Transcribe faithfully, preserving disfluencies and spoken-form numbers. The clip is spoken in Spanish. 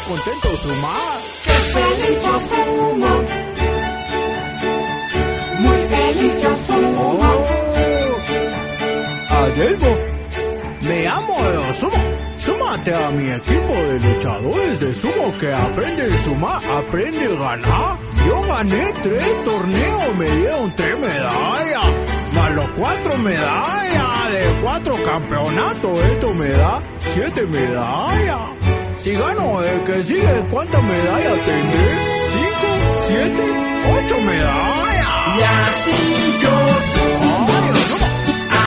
contento sumar. ¡Qué feliz yo sumo! Muy feliz yo sumo. Oh. Adelmo, me amo de sumo. Súmate a mi equipo de luchadores de sumo que aprende a sumar, aprende a ganar. Yo gané tres torneos, me dieron tres medallas, más los cuatro medallas de cuatro campeonatos. Esto me da siete medallas. Si gano el que sigue, ¿cuántas medallas tendré? Cinco, siete, ocho medallas. Y así yo sumo.